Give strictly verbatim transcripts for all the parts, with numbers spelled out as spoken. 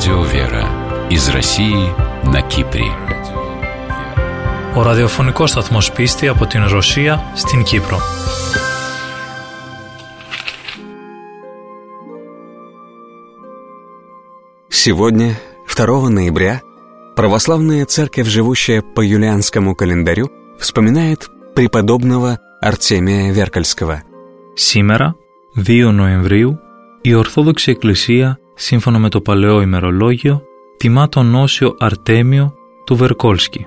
Радио Вера из России на Κύπρη. Ο ραδιοφωνικός σταθμός Πίστη από την Ρωσία στην Κύπρο. Сегодня, второго ноября, православная церковь, живущая по юлианскому календарю, вспоминает преподобного Артемия Веркальского. Σήμερα, δύο Νοεμβρίου, η Ορθόδοξη Εκκλησία, σύμφωνα με το Παλαιό ημερολόγιο, τιμά τον Όσιο Αρτέμιο του Веркольски.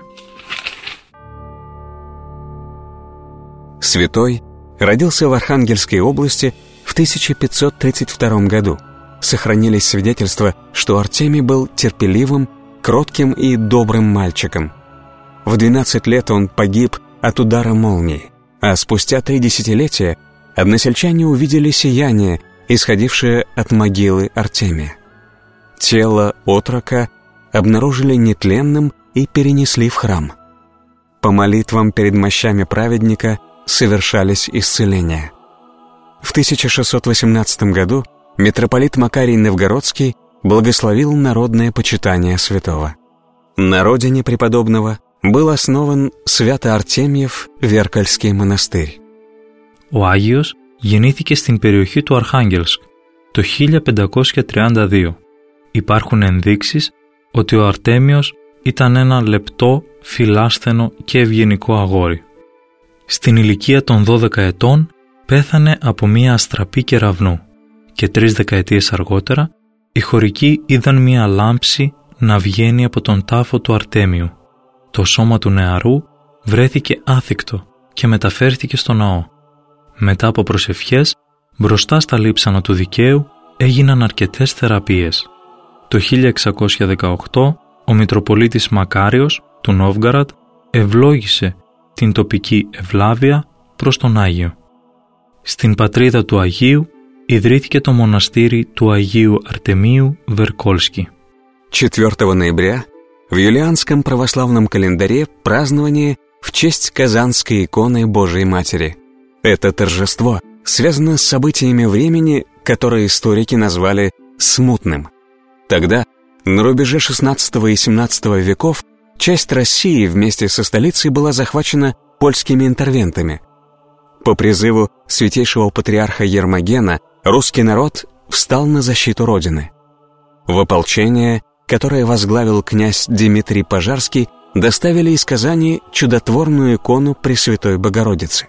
Святой родился в Архангельской области в тысяча пятьсот тридцать втором году. Сохранились свидетельства, что Артемий был терпеливым, кротким и добрым мальчиком. В двенадцать лет он погиб от удара молнии, а спустя три десятилетия односельчане увидели сияние, исходившее от могилы Артемия. Тело отрока обнаружили нетленным и перенесли в храм. По молитвам перед мощами праведника совершались исцеления. В тысяча шестьсот восемнадцатом году митрополит Макарий Новгородский благословил народное почитание святого. На родине преподобного был основан Свято-Артемьев Веркальский монастырь. Ο Άγιος γεννήθηκε στην περιοχή του Αρχάγγελσκ το χίλια πεντακόσια τριάντα δύο. Υπάρχουν ενδείξεις ότι ο Αρτέμιος ήταν ένα λεπτό, φιλάσθενο και ευγενικό αγόρι. Στην ηλικία των δώδεκα ετών πέθανε από μία αστραπή κεραυνού και τρεις δεκαετίες αργότερα οι χωρικοί είδαν μία λάμψη να βγαίνει από τον τάφο του Αρτέμιου. Το σώμα του νεαρού βρέθηκε άθικτο και μεταφέρθηκε στο ναό. Μετά από προσευχές, μπροστά στα λείψανα του δικαίου έγιναν αρκετές θεραπείες. Το χίλια εξακόσια δεκαοκτώ ο Μητροπολίτης Μακάριος του Νόβγκαραντ ευλόγησε την τοπική ευλάβεια προς τον Άγιο. Στην πατρίδα του Αγίου ιδρύθηκε το μοναστήρι του Αγίου Артемию Веркольски. четвёртого ноября в юлианском православном календаре празднование в честь Казанской иконы Божией Матери. Это торжество связано с событиями времени, которые историки назвали «смутным». Тогда, на рубеже шестнадцатого и семнадцатого веков, часть России вместе со столицей была захвачена польскими интервентами. По призыву святейшего патриарха Ермогена русский народ встал на защиту Родины. В ополчение, которое возглавил князь Дмитрий Пожарский, доставили из Казани чудотворную икону Пресвятой Богородицы.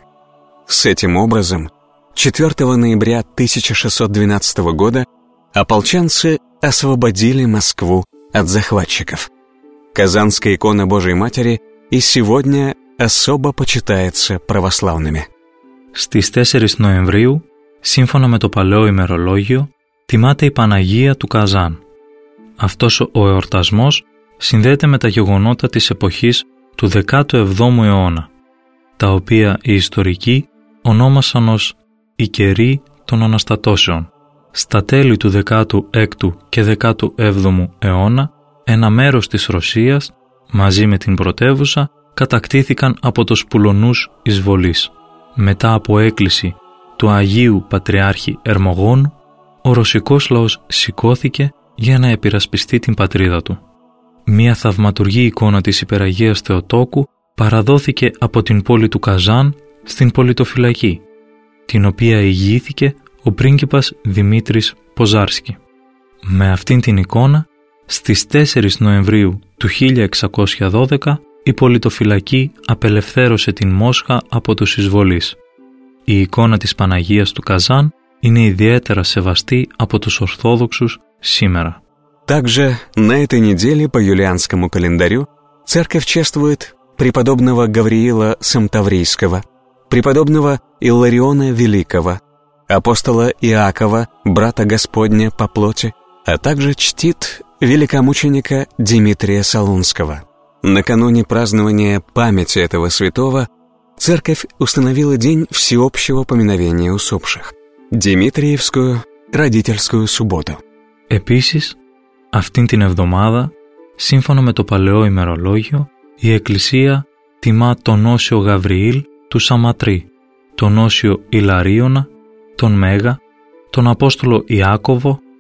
С этим образом, четвёртого ноября тысяча шестьсот двенадцатого года ополченцы освободили Москву от захватчиков. Казанская икона Божией Матери и сегодня особо почитается православными. Στις τέσσερις Νοεμβρίου, σύμφωνα με το Παλαιό ημερολόγιο, τιμάται η Παναγία του Καζάν. Αυτός ο εορτασμός συνδέεται με τα γεγονότα της εποχής του δέκατου εβδόμου αιώνα, τα οποία οι ιστορικοί ονόμασαν ως «η καιρή των Αναστατώσεων». Στα τέλη του δέκατου έκτου και δέκατου έβδομου αιώνα, ένα μέρος της Ρωσίας, μαζί με την πρωτεύουσα, κατακτήθηκαν από τους Πουλωνούς εισβολείς. Μετά από έκκληση του Αγίου Πατριάρχη Ερμογόνου, ο ρωσικός λαός σηκώθηκε για να επειρασπιστεί την πατρίδα του. Μία θαυματουργή εικόνα της Υπεραγίας Θεοτόκου παραδόθηκε από την πόλη του Καζάν στην πολιτοφυλακή, την οποία ηγήθηκε ο πρίγκιπας Δημήτρης Ποζάρσκι. Με αυτήν την εικόνα, στις τέσσερις Νοεμβρίου του χίλια εξακόσια δώδεκα, η πολιτοφυλακή απελευθέρωσε την Μόσχα από τους εισβολείς. Η εικόνα της Παναγίας του Καζάν είναι ιδιαίτερα σεβαστή από τους Ορθόδοξους σήμερα. Также на этой неделе по юлианскому календарю церковь чествует преподобного Гавриила Самтаврийского, преподобного Иллариона Великого, апостола Иакова, брата Господня по плоти, а также чтит великомученика Дмитрия Солунского. Накануне празднования памяти этого святого церковь установила день всеобщего поминовения усопших – Димитриевскую родительскую субботу. Επίσης, αυτήν την εβδομάδα, σύμφωνα με το Παλαιό ημερολόγιο, η Εκκλησία τιμά τον Όσιο Γαβριήλ του Σαματρί, τον Όσιο Ιλαρίωνα, τον Μέγα, τον Απόστολο Ιάκωβο,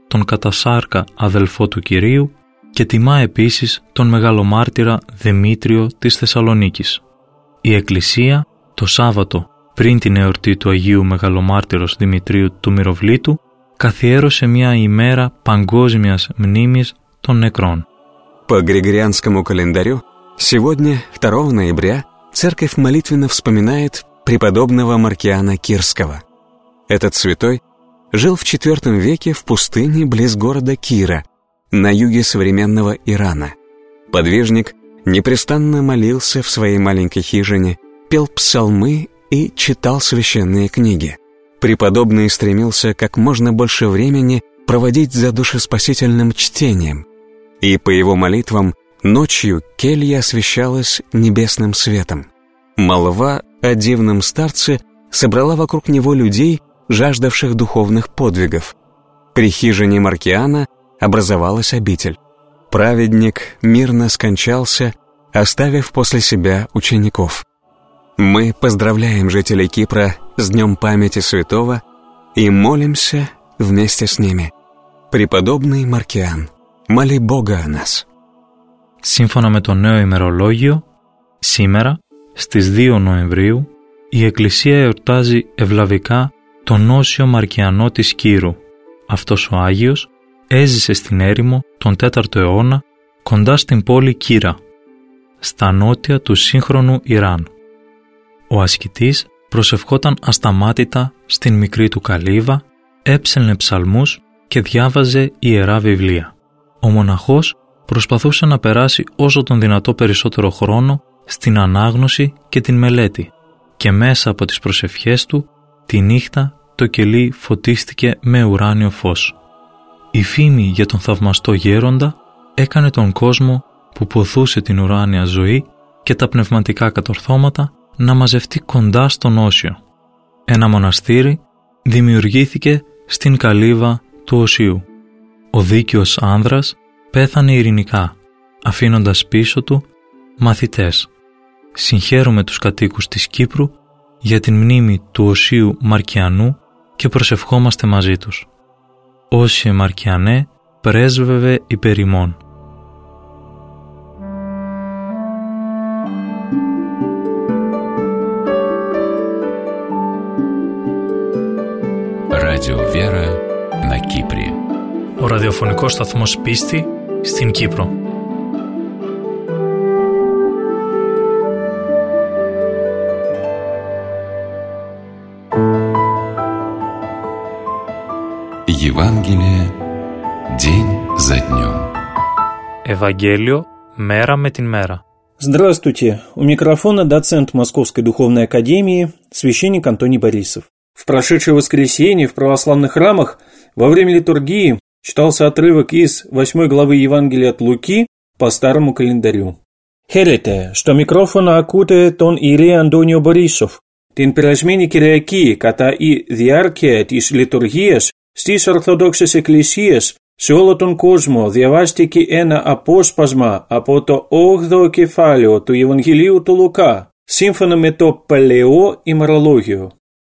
τον κατασάρκα αδελφό του Κυρίου και τιμά επίσης τον μεγαλομάρτυρα Δημήτριο της Θεσσαλονίκης. Η Εκκλησία το Σάββατο πριν την εορτή του Αγίου Μεγαλομάρτυρος Δημητρίου του Μυροβλήτου καθιέρωσε μια ημέρα παγκόσμιας μνήμης των νεκρών. По григорианскому календарю сегодня, второго ноября, церковь молитвенно вспоминает преподобного Маркиана Кирского. Этот святой жил в четвёртом веке в пустыне близ города Кира, на юге современного Ирана. Подвижник непрестанно молился в своей маленькой хижине, пел псалмы и читал священные книги. Преподобный стремился как можно больше времени проводить за душеспасительным чтением, и по его молитвам ночью келья освещалась небесным светом. Молва о дивном старце собрала вокруг него людей, жаждавших духовных подвигов. При хижине Маркиана образовалась обитель. Праведник мирно скончался, оставив после себя учеников. Мы поздравляем жителей Кипра с Днем памяти святого и молимся вместе с ними. Преподобный Маркиан, моли Бога о нас. Σύμφωνα με το νέο ημερολόγιο, σήμερα, στις δύο Νοεμβρίου, η Εκκλησία εορτάζει ευλαβικά τον Όσιο Μαρκιανό της Κύρου. Αυτός ο Άγιος έζησε στην έρημο τον τέταρτο αιώνα κοντά στην πόλη Κύρα, στα νότια του σύγχρονου Ιράν. Ο ασκητής προσευχόταν ασταμάτητα στην μικρή του καλύβα, έψελνε ψαλμούς και διάβαζε ιερά βιβλία. Ο μοναχός προσπαθούσε να περάσει όσο τον δυνατό περισσότερο χρόνο στην ανάγνωση και την μελέτη και μέσα από τις προσευχές του τη νύχτα το κελί φωτίστηκε με ουράνιο φως. Η φήμη για τον θαυμαστό γέροντα έκανε τον κόσμο που ποθούσε την ουράνια ζωή και τα πνευματικά κατορθώματα να μαζευτεί κοντά στον Όσιο. Ένα μοναστήρι δημιουργήθηκε στην καλύβα του Οσίου. Ο δίκαιος άνδρας πέθανε ειρηνικά, αφήνοντας πίσω του μαθητές. Συγχαίρουμε τους κατοίκους της Κύπρου για την μνήμη του Οσίου Μαρκιανού και προσευχόμαστε μαζί τους. Όσιε Μαρκιανέ, πρέσβευε υπέρ ημών. Радио Вера на Кипре. Ο ραδιοφωνικός σταθμός Πίστη στην Κύπρο. Евангелие день за днем. Ευαγγέλιο μέρα με την μέρα. Здравствуйте, у микрофона доцент Московской Духовной Академии, священник Антоний Борисов. В прошедшее воскресенье в православных храмах во время литургии читался отрывок из восьмой главы Евангелия от Луки по старому календарю. Χαίρετε, στο μικρόφωνο ακούτε τον ιερέα Αντώνιο Μπορίσοφ, την περασμένη Κυριακή κατά η διάρκεια της λειτουργίας στις Ορθοδόξες Εκκλησίες σε όλο τον κόσμο διαβάστηκε ένα απόσπασμα από το όγδοο κεφάλαιο του Ευαγγελίου του Λουκά, σύμφωνα με το Παλαιό ημερολόγιο.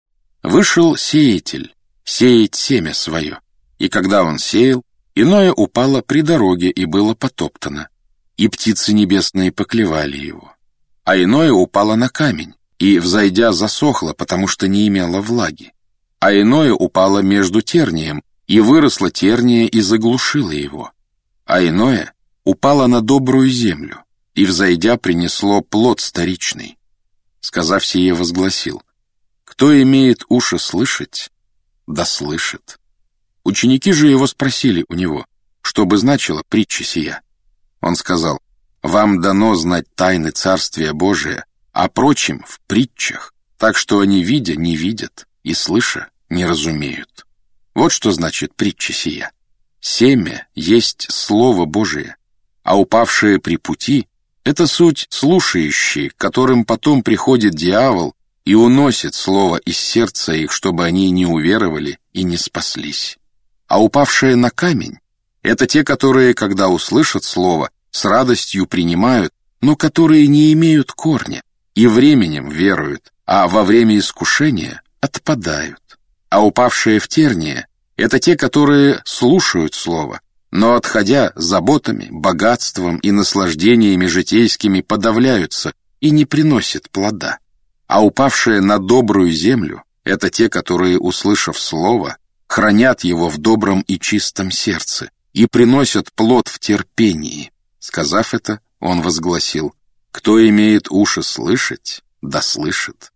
Вышел сеятель сеять семя свое, и когда он сеял, иное упало при дороге и было потоптано, и птицы небесные поклевали его. А иное упало на камень, и, взойдя, засохло, потому что не имело влаги. А иное упало между тернием, и выросло терния и заглушило его. А иное упало на добрую землю, и, взойдя, принесло плод сторичный. Сказав сие, возгласил: «Кто имеет уши слышать, да слышит». Ученики же его спросили у него, что бы значила притча сия. Он сказал: «Вам дано знать тайны Царствия Божия, а прочим в притчах, так что они, видя, не видят, и слыша, не разумеют». Вот что значит притча сия. Семя есть Слово Божие, а упавшие при пути — это суть слушающие, к которым потом приходит дьявол и уносит слово из сердца их, чтобы они не уверовали и не спаслись. А упавшие на камень — это те, которые, когда услышат слово, с радостью принимают, но которые не имеют корня и временем веруют, а во время искушения отпадают. А упавшие в терние Это те, которые слушают слово, но, отходя заботами, богатством и наслаждениями житейскими, подавляются и не приносят плода. А упавшие на добрую землю — это те, которые, услышав слово, хранят его в добром и чистом сердце и приносят плод в терпении. Сказав это, он возгласил: «Кто имеет уши слышать, да слышит».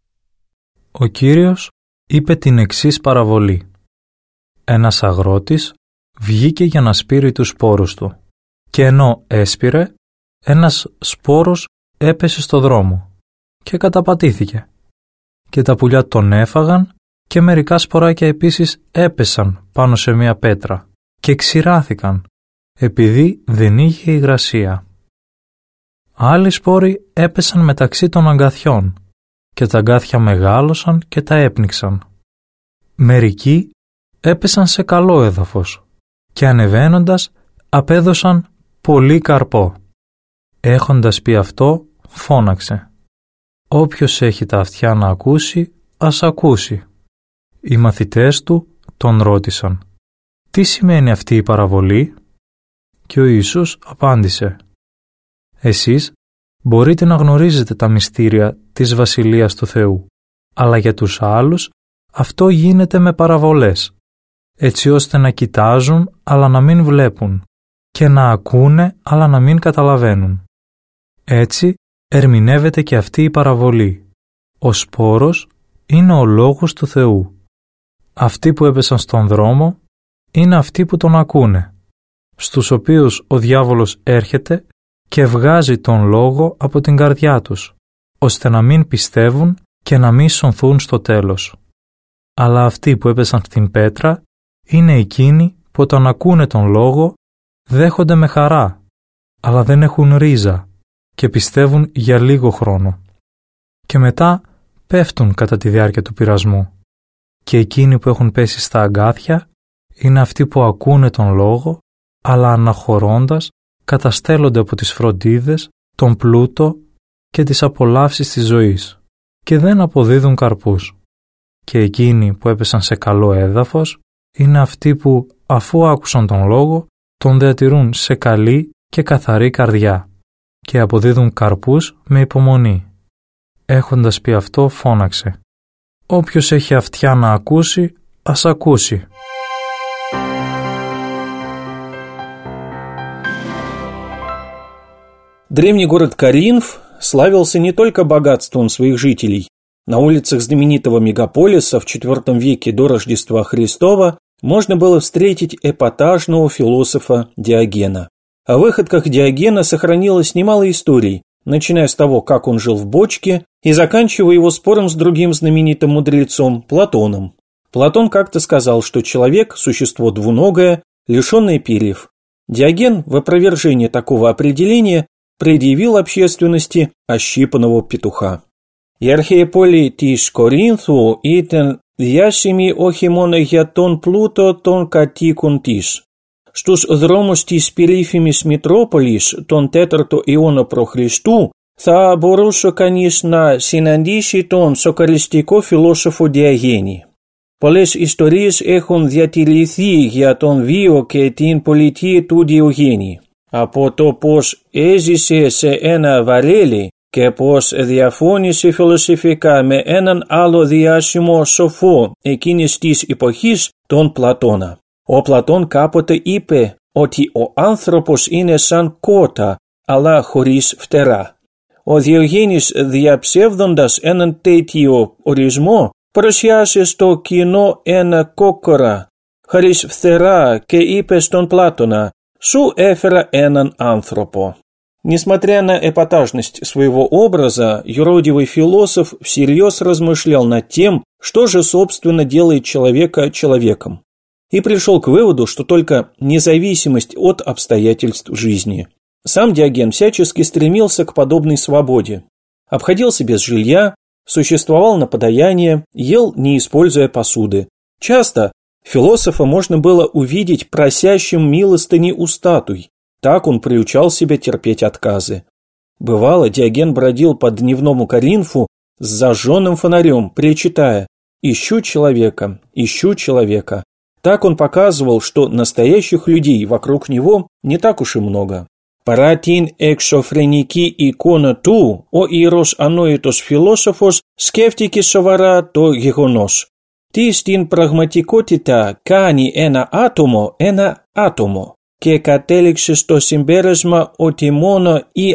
Ο Κύριος είπε την εξής παραβολή. Ένας αγρότης βγήκε για να σπείρει τους σπόρους του και ενώ έσπειρε, ένας σπόρος έπεσε στο δρόμο και καταπατήθηκε και τα πουλιά τον έφαγαν και μερικά σποράκια επίσης έπεσαν πάνω σε μια πέτρα και ξηράθηκαν επειδή δεν είχε υγρασία. Άλλοι σπόροι έπεσαν μεταξύ των αγκαθιών και τα αγκάθια μεγάλωσαν και τα έπνιξαν. Μερικοί έπεσαν σε καλό έδαφος και ανεβαίνοντας απέδωσαν πολύ καρπό. Έχοντας πει αυτό, φώναξε: «Όποιος έχει τα αυτιά να ακούσει, ας ακούσει». Οι μαθητές του τον ρώτησαν: «Τι σημαίνει αυτή η παραβολή?» Και ο Ιησούς απάντησε: «Εσείς μπορείτε να γνωρίζετε τα μυστήρια της Βασιλείας του Θεού, αλλά για τους άλλους αυτό γίνεται με παραβολές, έτσι ώστε να κοιτάζουν αλλά να μην βλέπουν και να ακούνε αλλά να μην καταλαβαίνουν. Έτσι ερμηνεύεται και αυτή η παραβολή. Ο σπόρος είναι ο λόγος του Θεού. Αυτοί που έπεσαν στον δρόμο είναι αυτοί που τον ακούνε, στους οποίους ο διάβολος έρχεται και βγάζει τον λόγο από την καρδιά τους, ώστε να μην πιστεύουν και να μην σωθούν στο τέλος. Αλλά αυτοί που έπεσαν στην πέτρα είναι εκείνοι που όταν ακούνε τον λόγο δέχονται με χαρά, αλλά δεν έχουν ρίζα και πιστεύουν για λίγο χρόνο. Και μετά πέφτουν κατά τη διάρκεια του πειρασμού. Και εκείνοι που έχουν πέσει στα αγκάθια είναι αυτοί που ακούνε τον λόγο, αλλά αναχωρώντας καταστέλλονται από τις φροντίδες, τον πλούτο και τις απολαύσεις της ζωής και δεν αποδίδουν καρπούς. Και εκείνοι που έπεσαν σε καλό έδαφος είναι αυτοί που, αφού άκουσαν τον λόγο, τον διατηρούν σε καλή και καθαρή καρδιά και αποδίδουν καρπούς με υπομονή. Έχοντας πει αυτό, φώναξε: «Όποιος έχει αυτιά να ακούσει, ας ακούσει». Древний город Коринф славился не только богатством своих жителей. На улицах знаменитого мегаполиса в четвёртом веке до Рождества Христова можно было встретить эпатажного философа Диогена. О выходках Диогена сохранилось немало историй, начиная с того, как он жил в бочке, и заканчивая его спором с другим знаменитым мудрецом Платоном. Платон как-то сказал, что человек – существо двуногое, лишенное перьев. Диоген в опровержение такого определения предъявил общественности ощипанного петуха. «Иархиеполи тиш Коринθου ήταν διάσημοι όχι μόνο για τον πλούτο των κατοίκων της. Στους δρόμους της περίφημης Μητρόπολης τον τέταρτο αιώνα π.Χ. θα μπορούσε κανείς να συναντήσει τον σοκαριστικό φιλόσοφο Διαγένη. Πολλές ιστορίες έχουν διατηρηθεί για τον βίο και την πολιτεία του Διογένη. Από το πώς έζησε σε ένα βαρέλι και πώς διαφώνησε φιλοσοφικά με έναν άλλο διάσημο σοφό εκείνης της εποχής, τον Πλατώνα. Ο Πλατών κάποτε είπε ότι ο άνθρωπος είναι σαν κότα, αλλά χωρίς φτερά. Ο Διογένης, διαψεύδοντας έναν τέτοιο ορισμό, παρουσιάσε στο κοινό ένα κόκορα χωρίς φτερά και είπε στον Πλάτωνα: «Σου έφερα έναν άνθρωπο». Несмотря на эпатажность своего образа, юродивый философ всерьез размышлял над тем, что же, собственно, делает человека человеком, и пришел к выводу, что только независимость от обстоятельств жизни. Сам Диоген всячески стремился к подобной свободе. Обходился без жилья, существовал на подаяние, ел, не используя посуды. Часто философа можно было увидеть просящим милостыни у статуй. Так он приучал себя терпеть отказы. Бывало, Диоген бродил по дневному Коринфу с зажженным фонарем, причитая: «Ищу человека, ищу человека. Так он показывал, что настоящих людей вокруг него не так уж и много. «Παράτην εξωφρενική εικόνα του, ο ιερός ανόητος φιλόσοφος σκέφτηκε σοβαρά το γεγονός. Τι στην πραγματικότητα κάνει ένα άτομο ένα άτομο και κατέληξε στο συμπέρασμα ότι μόνο η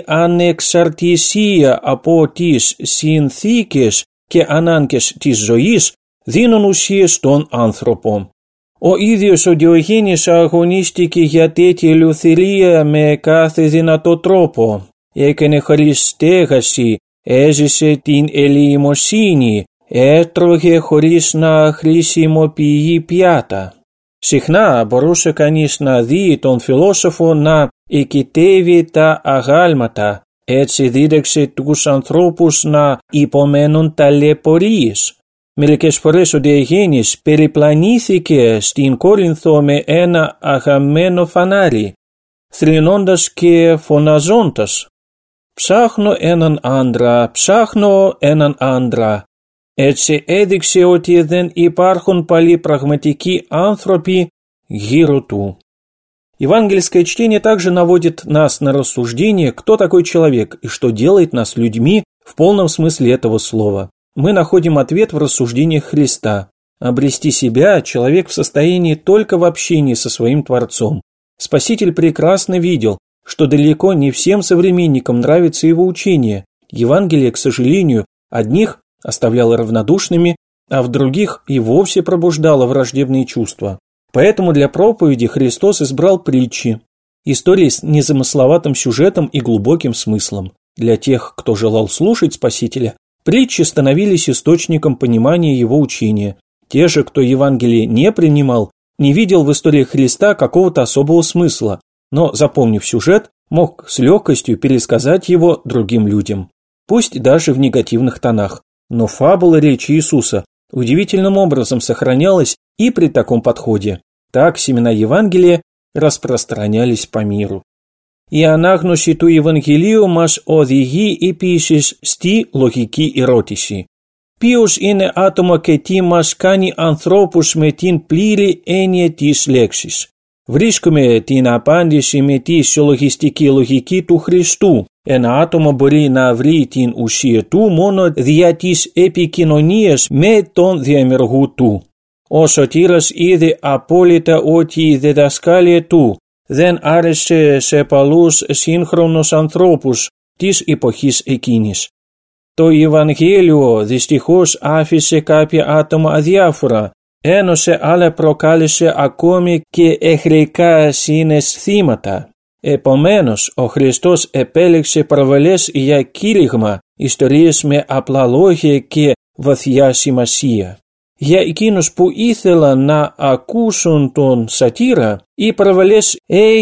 ανεξαρτησία από τις συνθήκες και ανάγκες της ζωής δίνουν ουσία στον άνθρωπο. Ο ίδιος ο Διογένης αγωνίστηκε για τέτοια ελευθερία με κάθε δυνατό τρόπο. Έκανε χαριστέγαση, έζησε την ελεημοσύνη, έτρωγε χωρίς να χρησιμοποιεί πιάτα. Συχνά μπορούσε κανείς να δει τον φιλόσοφο να εκητεύει τα αγάλματα, έτσι δίδαξε τους ανθρώπους να υπομένουν ταλαιπωρίες. Μερικές φορές ο Διογένης περιπλανήθηκε στην Κόρινθο με ένα αγαμμένο φανάρι, θρηνώντας και φωναζώντας «Ψάχνω έναν άντρα, ψάχνω έναν άντρα». Έτσι έδειξε ότι δεν υπάρχουν πάλι πραγματικοί άνθρωποι γύρω του. Евангельское чтение также наводит нас на рассуждение, кто такой человек и что делает нас людьми в полном смысле этого слова. Мы находим ответ в рассуждениях Христа. Обрести себя человек в состоянии только в общении со своим Творцом. Спаситель прекрасно видел, что далеко не всем современникам нравится его учение. Евангелие, к сожалению, одних оставляло равнодушными, а в других и вовсе пробуждало враждебные чувства. Поэтому для проповеди Христос избрал притчи, истории с незамысловатым сюжетом и глубоким смыслом. Для тех, кто желал слушать Спасителя, притчи становились источником понимания его учения. Те же, кто Евангелие не принимал, не видел в истории Христа какого-то особого смысла, но, запомнив сюжет, мог с легкостью пересказать его другим людям, пусть даже в негативных тонах. Но фабула речи Иисуса удивительным образом сохранялась и при таком подходе. Так семена Евангелия распространялись по μиру. Η ανάγνωση του Ευαγγελίου μας οδηγεί επίσης στη λογική ερώτηση. Ποιος είναι άτομο και τι μας κάνει ανθρώπους με την πλήρη έννοια της λέξης. Βρίσκουμε την απάντηση με τη συλλογιστική λογική του Χριστού. Ένα άτομο μπορεί να βρει την ουσία του μόνο δια της επικοινωνίας με τον διαμεργού του. Ο σωτήρας είδε απόλυτα ότι η διδασκάλια του δεν άρεσε σε παλούς σύγχρονους ανθρώπους της εποχής εκείνης. Το Ευαγγέλιο δυστυχώς άφησε κάποια άτομα αδιάφορα, ενώ σε άλλα προκάλεσε ακόμη και εχθρικά συναισθήματα. Επομένως, ο Χριστός επέλεξε προβολές για κήρυγμα, ιστορίες με απλά λόγια και βαθιά σημασία. Για εκείνους που ήθελαν να ακούσουν τον σατήρα, οι προβολές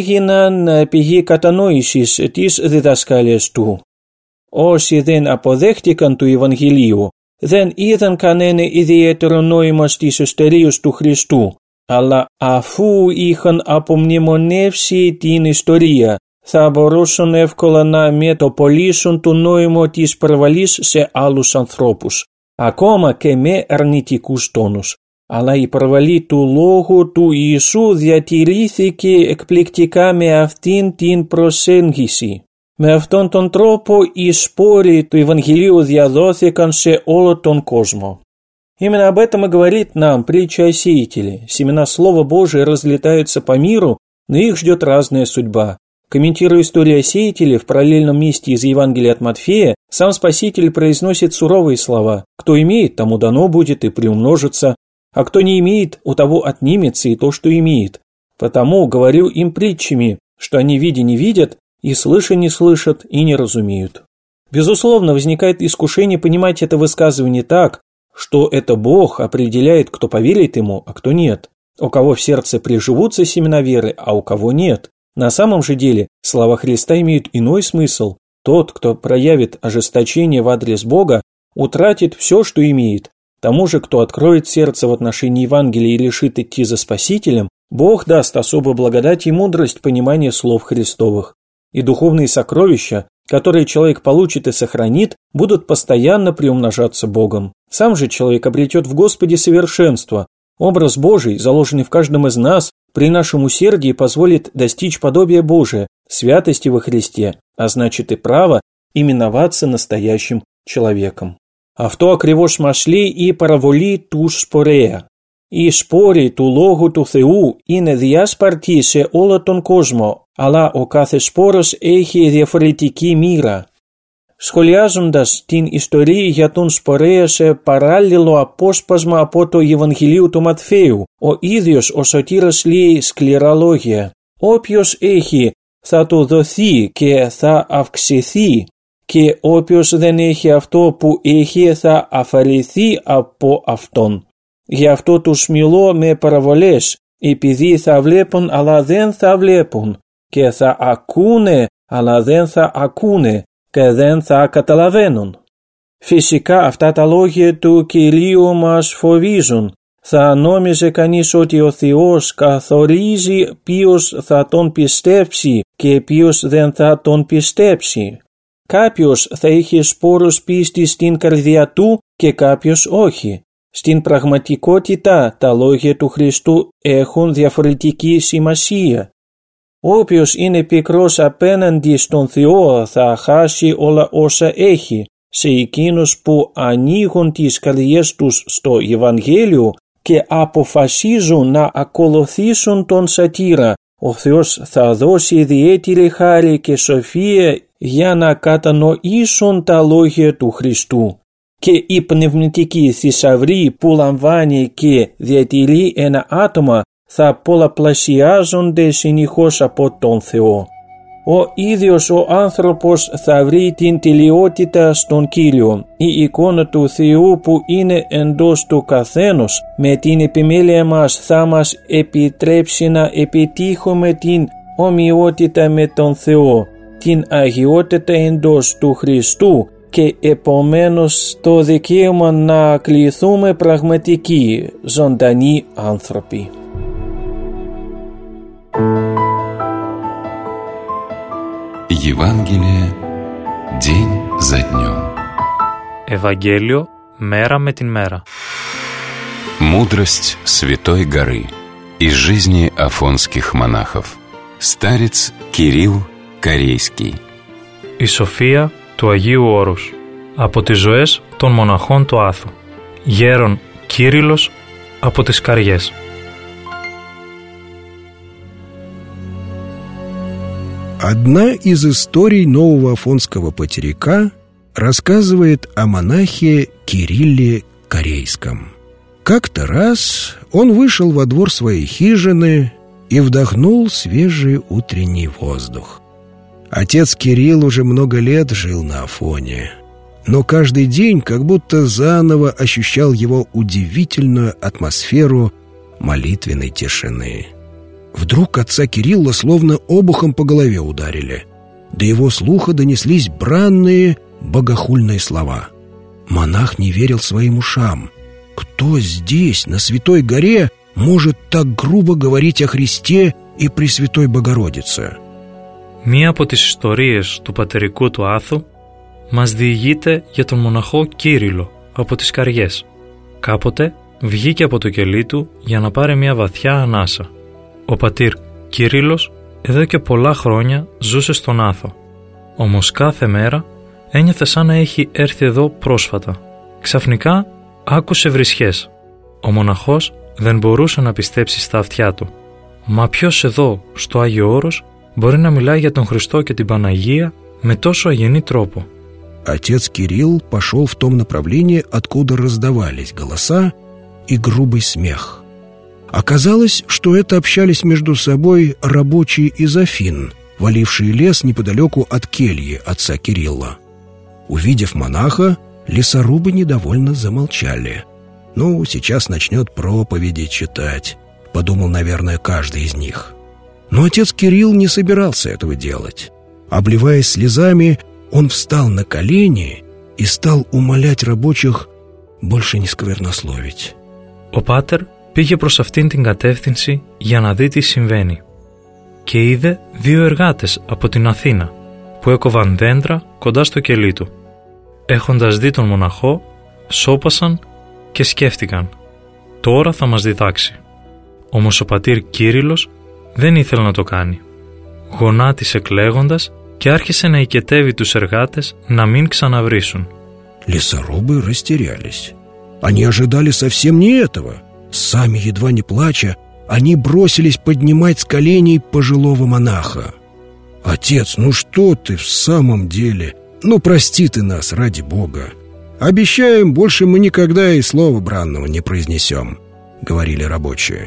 έγιναν πηγή κατανόησης της διδασκάλειας του. Όσοι δεν αποδέχτηκαν του Ευαγγελίου, δεν είδαν κανένα ιδιαίτερο νόημα στις ιστορίες του Χριστού, αλλά αφού είχαν απομνημονεύσει την ιστορία, θα μπορούσαν εύκολα να μετωπολίσουν το νόημα της προβολής σε άλλους ανθρώπους, ακόμα και με αρνητικούς τόνους. Αλλά η προβολή του λόγου του Ιησού διατηρήθηκε εκπληκτικά με αυτήν την προσέγγιση. Με αυτόν τον τρόπο οι σπόροι του Ευαγγελίου διαδόθηκαν σε όλο τον κόσμο. Именно об этом и говорит нам притча о сеятеле. Семена Слова Божия разлетаются по миру, но их ждет разная судьба. Комментируя историю о сеятеле в параллельном месте из Евангелия от Матфея, сам Спаситель произносит суровые слова: «Кто имеет, тому дано будет и приумножится, а кто не имеет, у того отнимется и то, что имеет. Потому говорю им притчами, что они видя не видят, и слыша не слышат, и не разумеют». Безусловно, возникает искушение понимать это высказывание так, что это Бог определяет, кто поверит Ему, а кто нет, у кого в сердце приживутся семена веры, а у кого нет. На самом же деле слова Христа имеют иной смысл. Тот, кто проявит ожесточение в адрес Бога, утратит все, что имеет. Тому же, кто откроет сердце в отношении Евангелия и решит идти за Спасителем, Бог даст особую благодать и мудрость понимания слов Христовых. И духовные сокровища, которые человек получит и сохранит, будут постоянно приумножаться Богом. Сам же человек обретет в Господе совершенство, Образ Божий, заложенный в каждом из нас, при нашем усердии позволит достичь подобия Божия, святости во Христе, а значит и право именоваться настоящим человеком. Αυτό ακριβώς μας λέει η παραβολή του Σπορέα. Η σπόρη του Λόγου του Θεού είναι διάσπαρτη σε όλο τον κόσμο, αλλά ο κάθε σπόρος έχει διαφορετική μοίρα. Σχολιάζοντας την ιστορία για τον Σπορέα σε παράλληλο απόσπασμα από το Ευαγγελίο του Ματθαίου, ο ίδιος ο σωτήρας λέει σκληρά λόγια. Όποιος έχει θα του δοθεί και θα αυξηθεί, και όποιος δεν έχει αυτό που έχει θα αφαιρεθεί από αυτόν. Γι' αυτό τους μιλώ με παραβολές, επειδή θα βλέπουν αλλά δεν θα βλέπουν, και θα ακούνε αλλά δεν θα ακούνε και δεν θα καταλαβαίνουν. Φυσικά αυτά τα λόγια του Κυρίου μας φοβίζουν. Θα νόμιζε κανείς ότι ο Θεός καθορίζει ποιος θα τον πιστέψει και ποιος δεν θα τον πιστέψει. Κάποιος θα έχει σπόρους πίστης στην καρδιά του και κάποιος όχι. Στην πραγματικότητα τα λόγια του Χριστού έχουν διαφορετική σημασία. Όποιος είναι πικρός απέναντι στον Θεό θα χάσει όλα όσα έχει. Σε εκείνους που ανοίγουν τις καρδιές τους στο Ευαγγέλιο και αποφασίζουν να ακολουθήσουν τον σωτήρα, ο Θεός θα δώσει ιδιαίτερη χάρη και σοφία για να κατανοήσουν τα λόγια του Χριστού. Και η πνευματική θησαυρή που λαμβάνει και διατηρεί ένα άτομα θα πολλαπλασιάζονται συνεχώς από τον Θεό. Ο ίδιος ο άνθρωπος θα βρει την τελειότητα στον Κύριο. Η εικόνα του Θεού που είναι εντός του καθένος με την επιμέλεια μας θα μας επιτρέψει να επιτύχουμε την ομοιότητα με τον Θεό, την αγιότητα εντός του Χριστού και επομένως το δικαίωμα να κληθούμε πραγματικοί, ζωντανοί άνθρωποι. Евангелие день за днем. Ευαγγέλιο μέρα με την μέρα. Мудрость Святой горы. Из жизни афонских монахов. Старец Кирилл Корейский. Η σοφία του Αγίου Όρους. Από τις ζωές των μοναχών του Άθου. Γέρον Κύριλλος από τις Καριές. Одна из историй нового афонского потеряка рассказывает о монахе Кирилле Корейском. Как-то раз он вышел во двор своей хижины и вдохнул свежий утренний воздух. Отец Кирилл уже много лет жил на Афоне, но каждый день как будто заново ощущал его удивительную атмосферу молитвенной тишины. Вдруг отца Кирилла словно обухом по голове ударили. До его слуха донеслись бранные, богохульные слова. Монах не верил своим ушам. Кто здесь, на Святой горе, может так грубо говорить о Христе и Пресвятой Богородице? Μία από τις ιστορίες του πατερικού του Άθου μας διηγείται για τον μοναχό Κύριλλο από τις Καριές. Κάποτε βγήκε από το κελί του για να πάρει μια βαθιά ανάσα. Ο πατήρ Κύριλλος εδώ και πολλά χρόνια ζούσε στον Άθο. Όμως κάθε μέρα ένιωθε σαν να έχει έρθει εδώ πρόσφατα. Ξαφνικά άκουσε βρισχές. Ο μοναχός δεν μπορούσε να πιστέψει στα αυτιά του. Μα ποιος εδώ, στο Άγιο Όρος, μπορεί να μιλάει για τον Χριστό και την Παναγία με τόσο αγενή τρόπο? Отец Кирилл пошел в том направлении, откуда раздавались голоса и грубый смех. Оказалось, что это общались между собой рабочие из Афин, валившие лес неподалеку от кельи отца Кирилла. Увидев монаха, лесорубы недовольно замолчали. «Ну, сейчас начнет проповеди читать», — подумал, наверное, каждый из них. Но отец Кирилл не собирался этого делать. Обливаясь слезами, он встал на колени и стал умолять рабочих больше не сквернословить. Ο πάτερ πήγε προς αυτήν την κατεύθυνση για να δει τι συμβαίνει και είδε δύο εργάτες από την Αθήνα που έκοβαν δέντρα κοντά στο κελί του. Έχοντας δει τον μοναχό, σώπασαν και σκέφτηκαν: τώρα θα μας διδάξει. Όμως ο πατήρ Κύριλλος δεν ήθελε να το κάνει. Γονάτισε κλαίγοντας και άρχισε να οικετεύει τους εργάτες να μην ξαναβρίσουν. Лесорубы растерялись. Они ожидали совсем не этого. Сами, едва не плача, они бросились поднимать с коленей пожилого монаха. «Отец, ну что ты в самом деле? Ну прости ты нас, ради Бога. Обещаем, больше мы никогда и слова бранного не произнесем», — говорили рабочие.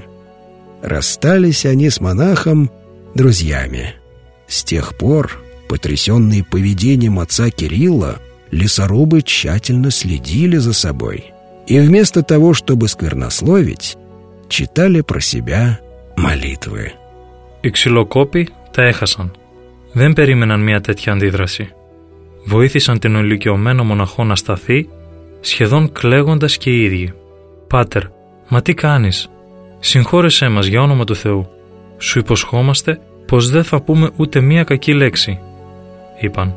Расстались они с монахом друзьями. С тех пор, потрясенные поведением отца Кирилла, лесорубы тщательно следили за собой и вместо того, чтобы сквернословить, читали про себя молитвы. Οι ξυλοκόποι τα έχασαν. Δεν περίμεναν μια τέτοια αντίδραση. Βοήθησαν την ηλικιωμένο μοναχό να σταθεί, σχεδόν κλαίγοντας και οι ίδιοι. «Πάτερ, μα τι κάνεις? Συγχώρεσέ μας για όνομα του Θεού. Σου υποσχόμαστε πως δεν θα πούμε ούτε μία κακή λέξη», είπαν.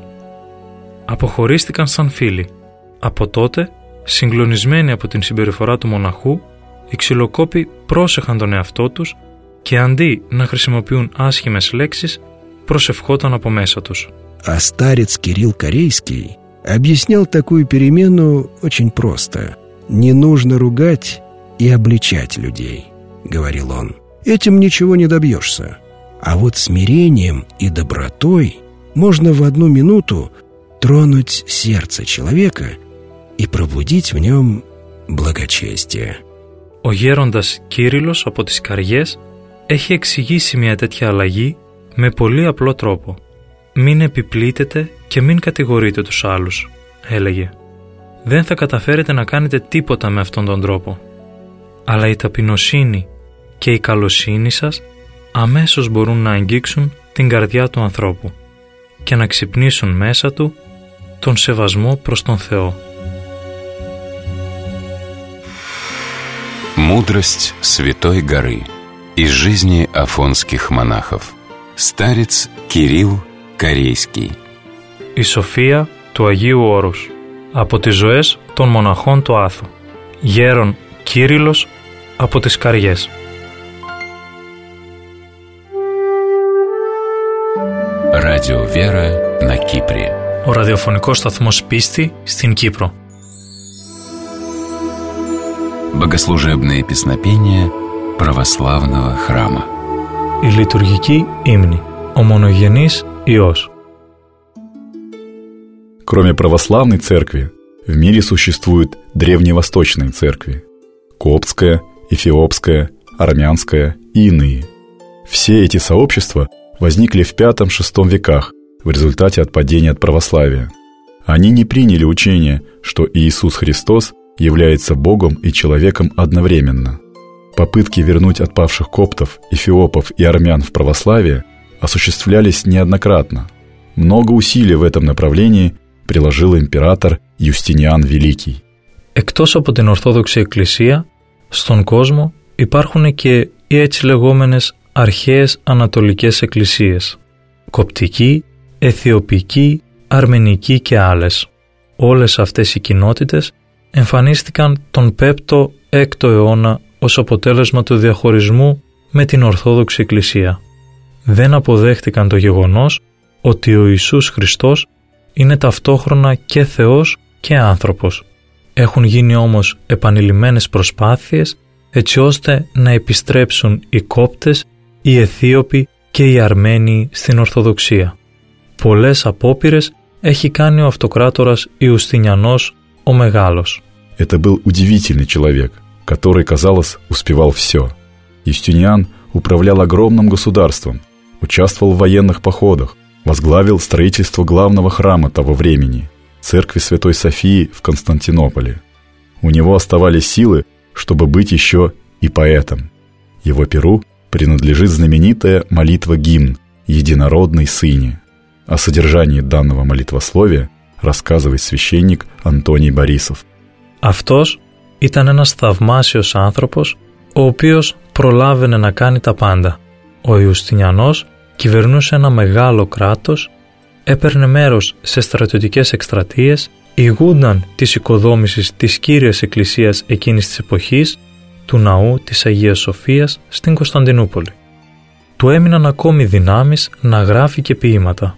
Αποχωρίστηκαν σαν φίλοι. Από τότε, συγκλονισμένοι από την συμπεριφορά του μοναχού, οι ξυλοκόποι πρόσεχαν τον εαυτό τους και αντί να χρησιμοποιούν άσχημες λέξεις, προσευχόταν από μέσα τους. А старец Кирилл Корейский объяснял такую перемену очень просто. «Не нужно ругать и обличать людей», — говорил он. «Этим ничего не добьешься. А вот смирением и добротой можно в одну минуту тронуть сердце человека и пробудить в нем благочестие». Ο γέροντας Κύριλλος από τις Καριές έχει εξηγήσει μια τέτοια αλλαγή με πολύ απλό τρόπο. «Μην επιπλήτετε και μην κατηγορείτε τους άλλους», έλεγε. «Δεν θα καταφέρετε να κάνετε τίποτα με αυτόν τον τρόπο. Αλλά η ταπεινοσύνη και η καλοσύνη σας αμέσως μπορούν να αγγίξουν την καρδιά του ανθρώπου και να ξυπνήσουν μέσα του τον σεβασμό προς τον Θεό». Мудрость Святой горы из жизни афонских монахов. Старец Кирилл Корейский. Η σοφία του Αγίου Όρους από τις ζωές των μοναχών του Άθου. Γέρον Κύριλλος από τις Καριές. Радио Вера на Кипре. Ο ραδιοφωνικός σταθμός Πίστη στην Κύπρο. Богослужебные песнопения православного храма. Η λειτουργική ύμνη. Ο μονογενής Υιός. Кроме православной церкви, в мире существуют древневосточные церкви – коптская, эфиопская, армянская и иные. Все эти сообщества возникли в пятом-шестом веках в результате отпадения от православия. Они не приняли учение, что Иисус Христос является Богом и человеком одновременно. Попытки вернуть отпавших коптов, эфиопов и армян в православие осуществлялись неоднократно. Много усилий в этом направлении приложил император Юстиниан Великий. Εκτός από την Ορθόδοξη Εκκλησία, στον κόσμο υπάρχουν και οι έτσι λεγόμενες αρχαίες ανατολικές εκκλησίες. Κοπτική, Αιθιοπική, Αρμενική και άλλες. Όλες αυτές οι κοινότητες εμφανίστηκαν τον πέμπτο έκτο αιώνα ως αποτέλεσμα του διαχωρισμού με την Ορθόδοξη Εκκλησία. Δεν αποδέχτηκαν το γεγονός ότι ο Ιησούς Χριστός είναι ταυτόχρονα και Θεός και άνθρωπος. Έχουν γίνει όμως επανειλημμένες προσπάθειες έτσι ώστε να επιστρέψουν οι Κόπτες, οι Αιθίωποι και οι Αρμένοι στην Ορθοδοξία. Πολλές απόπειρες έχει κάνει ο αυτοκράτορας Ιουστινιανός ο Μεγάλος. Это был удивительный человек, который, казалось, успевал все. Юстиниан управлял огромным государством, участвовал в военных походах, возглавил строительство главного храма того времени – церкви Святой Софии в Константинополе. У него оставались силы, чтобы быть еще и поэтом. Его перу принадлежит знаменитая молитва-гимн «Единородный Сыне». О содержании данного молитвословия рассказывает священник Антоний Борисов. Αυτός ήταν ένας θαυμάσιος άνθρωπος, ο οποίος προλάβαινε να κάνει τα πάντα. Ο Ιουστινιανός κυβερνούσε ένα μεγάλο κράτος, έπαιρνε μέρος σε στρατιωτικές εκστρατείες, ηγούνταν της οικοδόμησης της κύριας εκκλησίας εκείνης της εποχής, του ναού της Αγίας Σοφίας στην Κωνσταντινούπολη. Του έμειναν ακόμη δυνάμεις να γράφει και ποίηματα.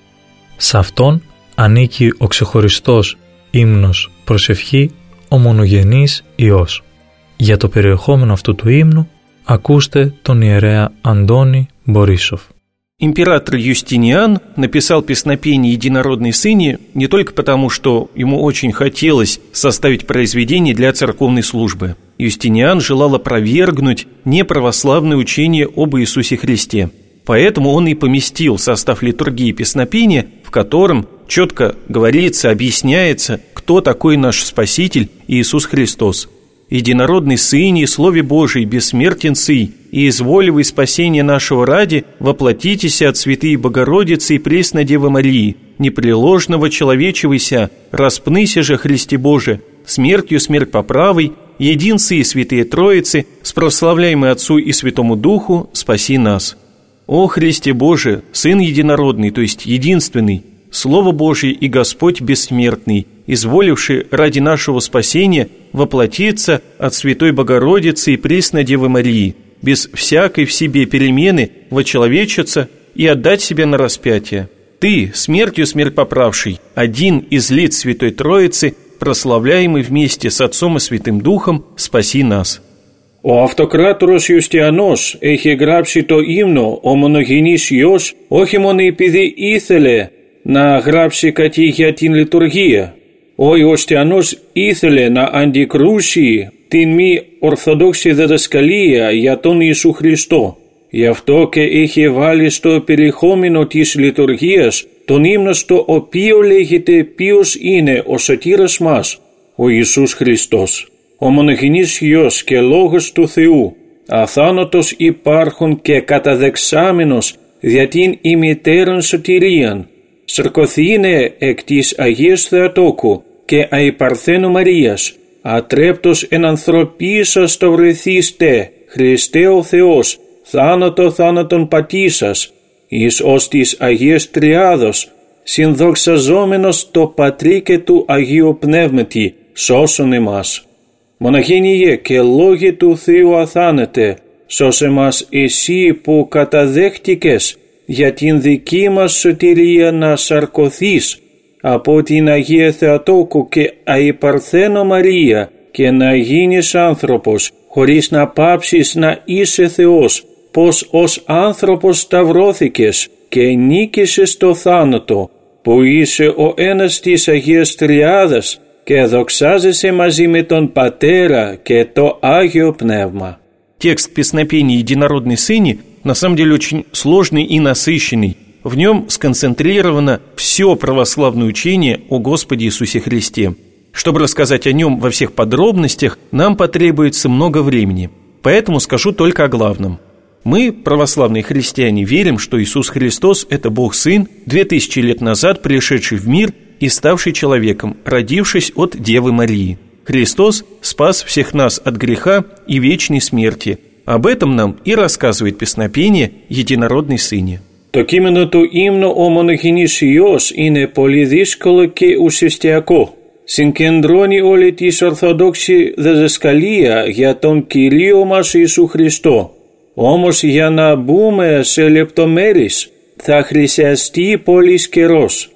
Σε αυτόν ανήκει ο ξεχωριστός ύμνος προσευχή «Ο Μονογενής Υιός». Για το περιεχόμενο αυτού του ύμνου ακούστε τον ιερέα Αντώνη Борисов. Император Юстиниан написал песнопение «Единородной Сыне» не только потому, что ему очень хотелось составить произведение для церковной службы. Юстиниан желал опровергнуть неправославное учение об Иисусе Христе. Поэтому он и поместил в состав литургии песнопения, в котором четко говорится, объясняется, кто такой наш Спаситель Иисус Христос. «Единородный Сыне, Слове Божий, бессмертен Сый, и изволивый спасения нашего ради, воплотитеся от Святые Богородицы и Пресной Девы Марии, непреложного человечевыся, распныся же, Христе Боже, смертью смерть поправой, единцы и святые Троицы, спрославляемый Отцу и Святому Духу, спаси нас. О Христе Боже, Сын Единородный, то есть единственный, Слово Божие и Господь бессмертный, изволивший ради нашего спасения воплотиться от Святой Богородицы и Пресной Девы Марии, без всякой в себе перемены вочеловечиться и отдать себя на распятие. Ты, смертью смерть поправший, один из лиц Святой Троицы, прославляемый вместе с Отцом и Святым Духом, спаси нас». Ο αυτοκράτορος Ιουστιανός έχει γράψει το ύμνο «Ο Μονογενής Υιός» όχι μόνο επειδή ήθελε να γράψει κάτι για την λειτουργία. Ο Ιουστιανός ήθελε να αντικρούσει την μη ορθοδόξη διδασκαλία για τον Ιησού Χριστό. Γι' αυτό και έχει βάλει στο περιεχόμενο της λειτουργίας τον ύμνο στο οποίο λέγεται ποιος είναι ο σωτήρας μας, ο Ιησούς Χριστός. Ο μονογενής Υιός και Λόγος του Θεού, αθάνατος υπάρχον και καταδεξάμενος δια την ημιτέραν σωτηρίαν, σαρκωθήνε εκ της Αγίας Θεοτόκου και αϊπαρθένου Μαρίας, ατρέπτος εν ανθρωπίσας το βρεθείστε, Χριστέ ο Θεός, θάνατο θάνατον πατήσας, εις ως της Αγίας Τριάδος, συνδοξαζόμενος το Πατρί και του Αγίου Πνεύματι, σώσον εμάς. Μονογένιε και Λόγε του Θεού αθάνατε, σώσε μας εσύ που καταδέχτηκες για την δική μας σωτηρία να σαρκωθείς από την Αγία Θεοτόκου και αϊπαρθένο Μαρία και να γίνεις άνθρωπος χωρίς να πάψεις να είσαι Θεός, πως ως άνθρωπος σταυρώθηκες και νίκησες το θάνατο, που είσαι ο ένας της Αγίας Τριάδας και δοξάζεσαι μαζί με τον Πατέρα και το Άγιο Πνεύμα. Текст песнопения «Единородный Сыне» на самом деле очень сложный и насыщенный. В нем сконцентрировано все православное учение о Господе Иисусе Христе. Чтобы рассказать о нем во всех подробностях, нам потребуется много времени. Поэтому скажу только о главном. Мы, православные христиане, верим, что Иисус Христос – это Бог-Сын, две тысячи лет назад пришедший в мир и ставший человеком, родившись от Девы Марии. Христос спас всех нас от греха и вечной смерти. Об этом нам и рассказывает песнопение «Единородный Сыне». Το κείμενο του ύμνου «Ο Μονογενής Υιός» είναι πολύ δύσκολο και ουσιαστικό. Συγκεντρώνει όλη της ορθοδόξη διδασκαλία για τον Κυρίο μας Ιησού Χριστό. Όμως για να μπούμε σε λεπτομέρειες θα χρειαστεί πολύς καιρός.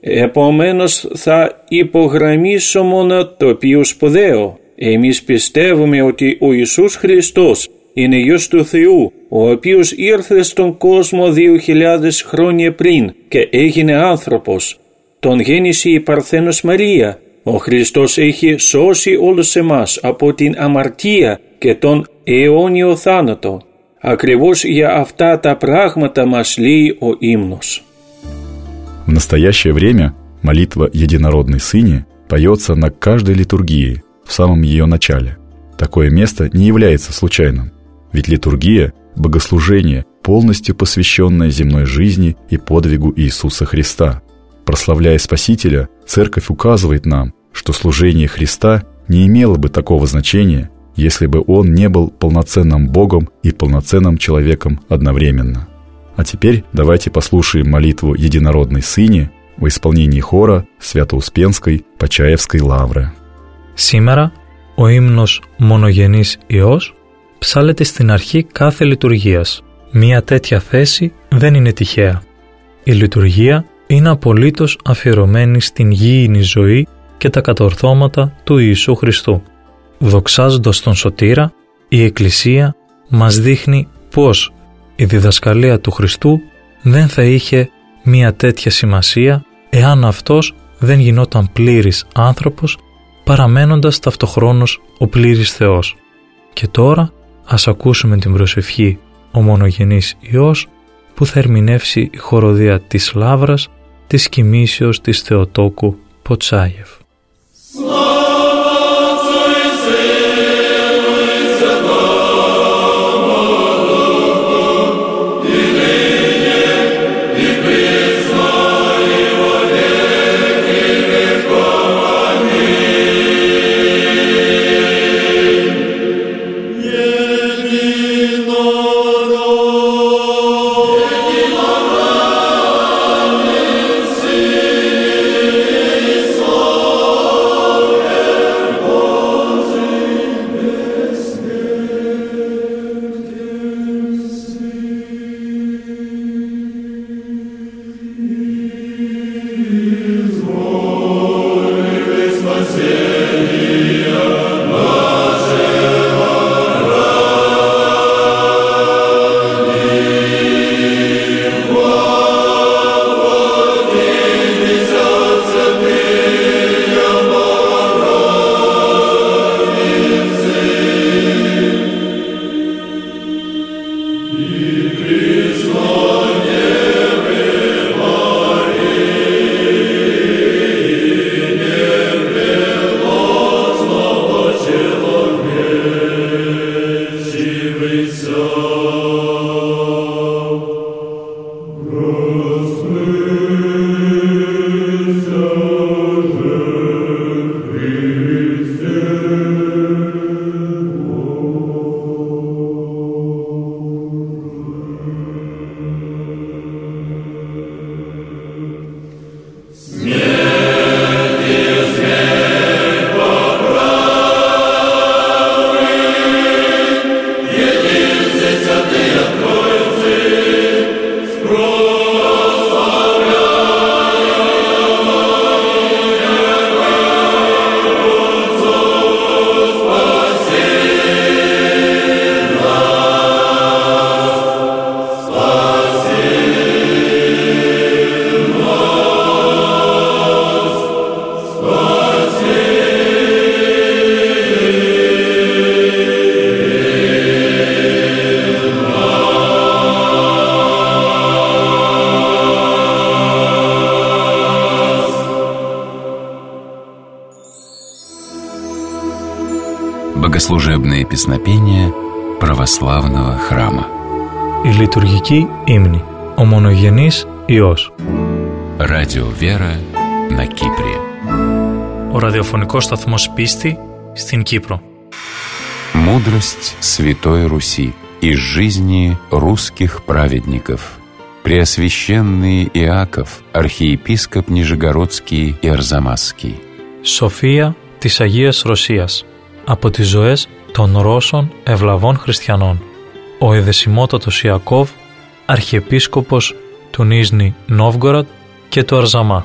Επομένως θα υπογραμμίσω μόνο το πιο σπουδαίο. Εμείς πιστεύουμε ότι ο Ιησούς Χριστός είναι Υιός του Θεού, ο οποίος ήρθε στον κόσμο δύο χιλιάδες χρόνια πριν και έγινε άνθρωπος. Τον γέννησε η Παρθένος Μαρία. Ο Χριστός έχει σώσει όλους εμάς από την αμαρτία και τον αιώνιο θάνατο. Ακριβώς για αυτά τα πράγματα μας λέει ο ύμνος. В настоящее время молитва «Единородный Сыне» поется на каждой литургии, в самом ее начале. Такое место не является случайным, ведь литургия – богослужение, полностью посвященное земной жизни и подвигу Иисуса Христа. Прославляя Спасителя, Церковь указывает нам, что служение Христа не имело бы такого значения, если бы Он не был полноценным Богом и полноценным человеком одновременно. А теперь давайте послушаем молитву «Единородной Сыне» в исполнении хора Свято-Успенской Почаевской лавры. Σήμερα Ο ύμνος «Μονογενής Υιός» ψάλλεται στην αρχή κάθε λειτουργίας. Μία τέτοια θέση δεν είναι τυχαία. Η λειτουργία είναι απολύτως αφιερωμένη στην γήινη ζωή και τα κατορθώματα του Ιησού Χριστού. Δοξάζοντας τον Σωτήρα, η Εκκλησία μας δείχνει πως η διδασκαλία του Χριστού δεν θα είχε μία τέτοια σημασία εάν αυτός δεν γινόταν πλήρης άνθρωπος, παραμένοντας ταυτοχρόνως ο πλήρης Θεός. Και τώρα ας ακούσουμε την προσευχή «Ο Μονογενής Υιός» που θα ερμηνεύσει η χοροδία της Λαύρας της Κοιμήσεως της Θεοτόκου Ποτσάγεφ. Богослужебные песнопения православного храма. Η λειτουργική ύμνη. Ο Μονογενής Υιός. Радио Вера на Кипре. Ο ραδιοφωνικός σταθμός Πίστη στην Κύπρο. Мудрость Святой Руси из жизни русских праведников. Преосвященный Иаков, архиепископ Нижегородский и Арзамасский. Σοφία της Αγίας Ρωσίας. Από τις ζωές των Ρώσων ευλαβών χριστιανών. Ο Εδεσιμότατος Ιακώβ, αρχιεπίσκοπος του Νίζνη Νόβγκοροντ και του Αρζαμά.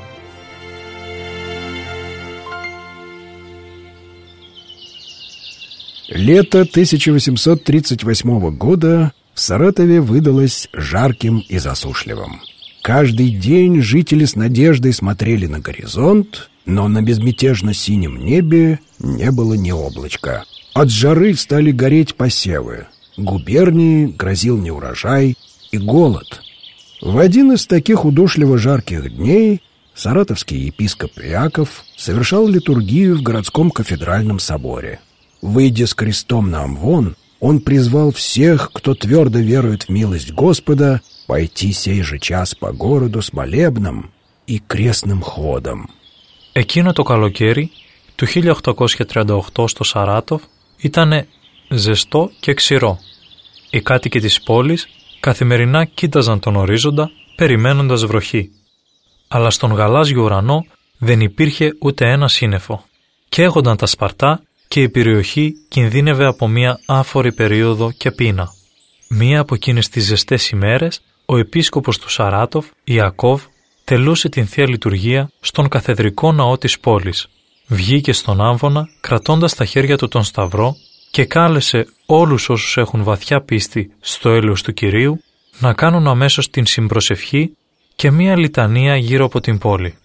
Лето тысяча восемьсот тридцать восьмого года в Саратове выдалось жарким и засушливым. Каждый день жители с надеждой смотрели на горизонт, но на безмятежно-синем небе не было ни облачка. От жары стали гореть посевы. Губернии грозил неурожай и голод. В один из таких удушливо жарких дней саратовский епископ Иаков совершал литургию в городском кафедральном соборе. Выйдя с крестом на амвон, он призвал всех, кто твердо верует в милость Господа, пойти сей же час по городу с молебном и крестным ходом. Εκείνο το καλοκαίρι του χίλια οκτακόσια τριάντα οκτώ στο Σαράτοφ ήταν ζεστό και ξηρό. Οι κάτοικοι της πόλης καθημερινά κοίταζαν τον ορίζοντα περιμένοντας βροχή. Αλλά στον γαλάζιο ουρανό δεν υπήρχε ούτε ένα σύννεφο. Καίγονταν τα σπαρτά και η περιοχή κινδύνευε από μία άφορη περίοδο και πείνα. Μία από εκείνες τις ζεστές ημέρες, ο επίσκοπος του Σαράτοφ, Ιακώβ, τελούσε την Θεία Λειτουργία στον καθεδρικό ναό της πόλης. Βγήκε στον άμβονα κρατώντας στα χέρια του τον σταυρό και κάλεσε όλους όσους έχουν βαθιά πίστη στο έλεος του Κυρίου να κάνουν αμέσως την συμπροσευχή και μία λιτανία γύρω από την πόλη.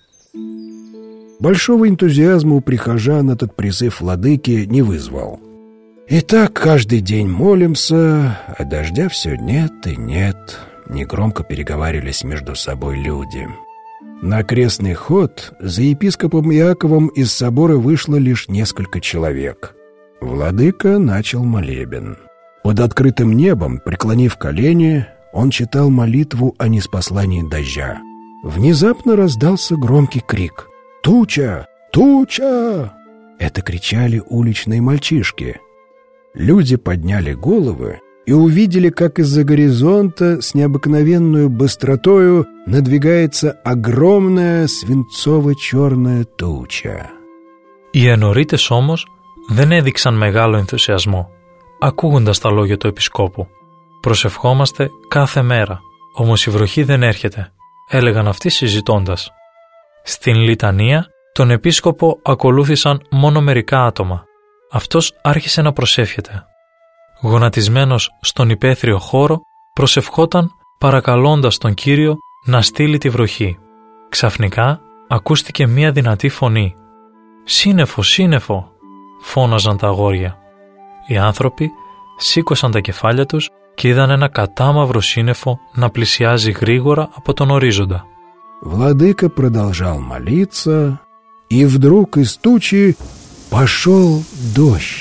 Большого энтузиазма у прихожан этот призыв владыки не вызвал. И так каждый день молимся, а дождя все нет и нет, негромко переговаривались между собой люди. На крестный ход за епископом Иаковом из собора вышло лишь несколько человек. Владыка начал молебен. Под открытым небом, преклонив колени, он читал молитву о ниспослании дождя. Внезапно раздался громкий крик: «Туча! Туча!» Это кричали уличные мальчишки. Люди подняли головы и увидели, как из-за горизонта с необыкновенной быстротою надвигается огромная свинцово-черная туча. Οι ενορίτες όμως δεν έδειξαν μεγάλο ενθουσιασμό, ακούγοντας τα λόγια του επισκόπου. «Προσευχόμαστε κάθε μέρα, όμως η βροχή δεν έρχεται», έλεγαν αυτοί συζητώντας. Στην λιτανία τον επίσκοπο ακολούθησαν μόνο μερικά άτομα. Αυτός άρχισε να προσεύχεται. Γονατισμένος στον υπαίθριο χώρο, προσευχόταν παρακαλώντας τον Κύριο να στείλει τη βροχή. Ξαφνικά ακούστηκε μία δυνατή φωνή. «Σύννεφο, σύννεφο», φώναζαν τα αγόρια. Οι άνθρωποι σήκωσαν τα κεφάλια τους και είδαν ένα κατάμαυρο σύννεφο να πλησιάζει γρήγορα από τον ορίζοντα. Владыка продолжал молиться, и вдруг из тучи пошел дождь.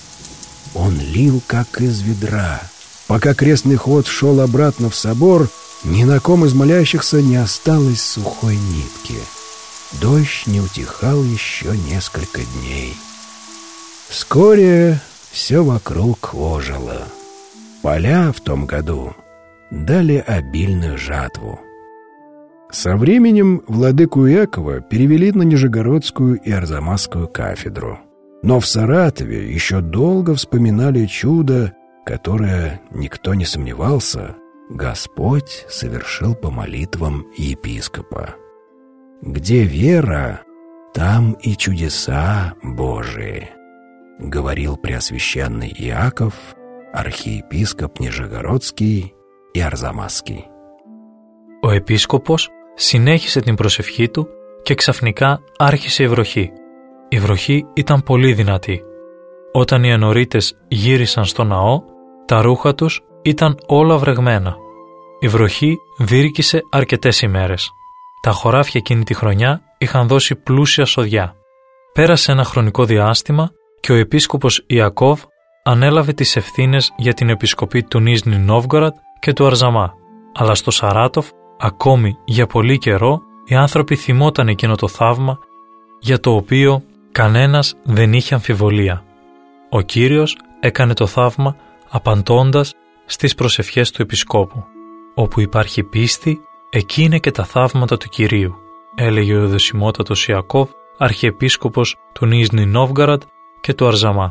Он лил, как из ведра. Пока крестный ход шел обратно в собор, ни на ком из молящихся не осталось сухой нитки. Дождь не утихал еще несколько дней. Вскоре все вокруг ожило. Поля в том году дали обильную жатву. Со временем владыку Иакова перевели на Нижегородскую и Арзамасскую кафедру. Но в Саратове еще долго вспоминали чудо, которое, никто не сомневался, Господь совершил по молитвам епископа. «Где вера, там и чудеса Божии», — говорил преосвященный Иаков, архиепископ Нижегородский и Арзамасский. Ο επίσκοπος συνέχισε την προσευχή του και ξαφνικά άρχισε η βροχή. Η βροχή ήταν πολύ δυνατή. Όταν οι ενορίτες γύρισαν στο ναό, τα ρούχα τους ήταν όλα βρεγμένα. Η βροχή δίρκησε αρκετές ημέρες. Τα χωράφια εκείνη τη χρονιά είχαν δώσει πλούσια σοδιά. Πέρασε ένα χρονικό διάστημα και ο επίσκοπος Ιακώβ ανέλαβε τις ευθύνες για την επισκοπή του Νίζνι Νόβγκοραντ και του Αρζαμά. Αλλά στο Σαράτοφ, ακόμη για πολύ καιρό, οι άνθρωποι θυμόταν εκείνο το θαύμα για το οποίο κανένας δεν είχε αμφιβολία. Ο Κύριος έκανε το θαύμα απαντώντας στις προσευχές του επισκόπου. «Όπου υπάρχει πίστη, εκεί είναι και τα θαύματα του Κυρίου», έλεγε ο δεσιμότατος Ιακώβ, αρχιεπίσκοπος του Νίζνι Νόβγκοραντ και του Αρζαμά.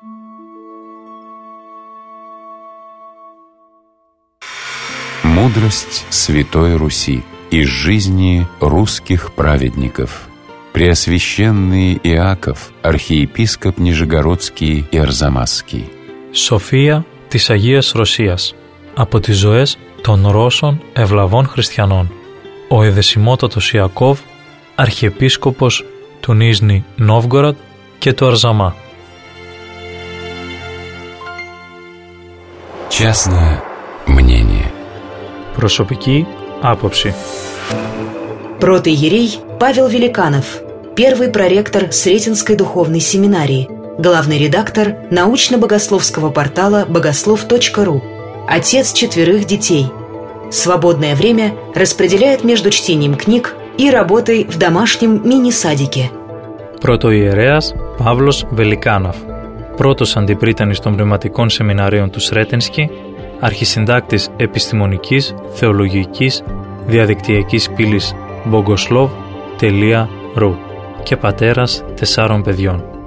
Мудрость Святой Руси из жизни русских праведников. Преосвященный Иаков, архиепископ Нижегородский и Арзамасский. Σοφία της Αγίας Ρωσίας από τις ζωές των Ρώσων ευλαβών χριστιανών. Ο εδεσιμότατος Ιακώβ, αρχιεπίσκοπος του Νίζνι Νόβγκοραντ και του Αρζαμά. Частное мнение. Προσωπική άποψη. Протоиерей Павел Великанов, первый проректор Сретенской духовной семинарии, главный редактор научно-богословского портала богослов точка ру, отец четверых детей. Свободное время распределяет между чтением книг и работой в домашнем мини-садике. Πρωτοϊερέας Παύλος Βελικάνοφ, πρώτος αντιπρίτανης των πνευματικών σεμιναρίων του Σρέτενσκι, αρχισυντάκτης επιστημονικής, θεολογικής, διαδικτυακής πύλης bogoslov τελεία ru και πατέρας τεσσάρων παιδιών.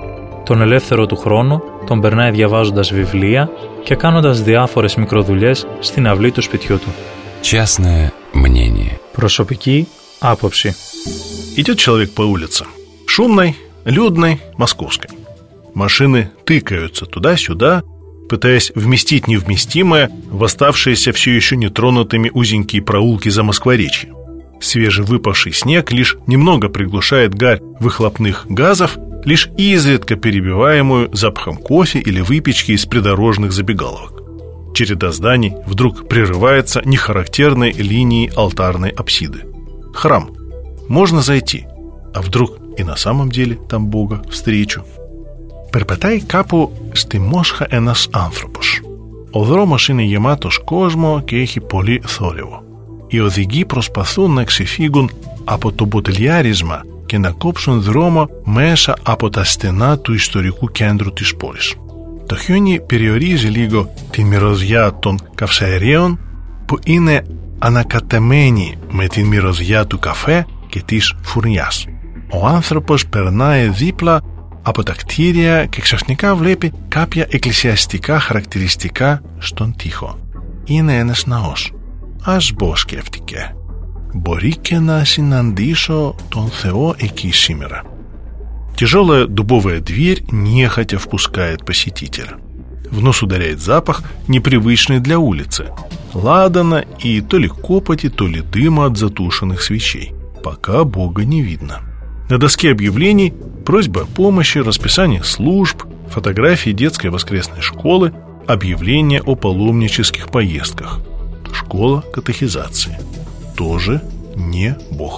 Τον ελεύθερο του χρόνο τον περνάει διαβάζοντας βιβλία και κάνοντας διάφορες μικροδουλειές στην αυλή του σπιτιού του. Частное мнение. Προσωπική άποψη. Идет человек по улице. Шумной, людной, московской. Машины тыкаются туда-сюда, пытаясь вместить невместимое в оставшиеся все еще нетронутыми узенькие проулки Замоскворечья. Свежевыпавший снег лишь немного приглушает гарь выхлопных газов, лишь изредка перебиваемую запахом кофе или выпечки из придорожных забегаловок. Череда зданий вдруг прерывается нехарактерной линией алтарной апсиды. Храм. Можно зайти, а вдруг и на самом деле там Бога встречу. Περπατάει κάπου στη Μόσχα ένας άνθρωπος. Ο δρόμος είναι γεμάτος κόσμο και έχει πολύ θόρυβο. Οι οδηγοί προσπαθούν να ξεφύγουν από το μποτελιάρισμα και να κόψουν δρόμο μέσα από τα στενά του ιστορικού κέντρου της πόλης. Το χιόνι περιορίζει λίγο τη μυρωδιά των καυσαερίων που είναι ανακατεμένη με τη μυρωδιά του καφέ και της φουρνιάς. Ο άνθρωπος περνάει δίπλα από τα κτίρια και ξαφνικά βλέπει κάποια εκκλησιαστικά χαρακτηριστικά στον τοίχο. Είναι ένας ναός. Ας μπω, σκέφτηκε. Μπορεί και να συναντήσω τον Θεό εκεί σήμερα. Тяжелая дубовая дверь нехотя впускает посетителя. В нос ударяет запах, непривычный для улицы. Ладана и то ли копоти, то ли дыма от затушенных свечей. Пока Бога не видно. На доске объявлений просьба о помощи, расписание служб, фотографии детской воскресной школы, объявления о паломнических поездках. Школа катехизации. Тоже не Бог.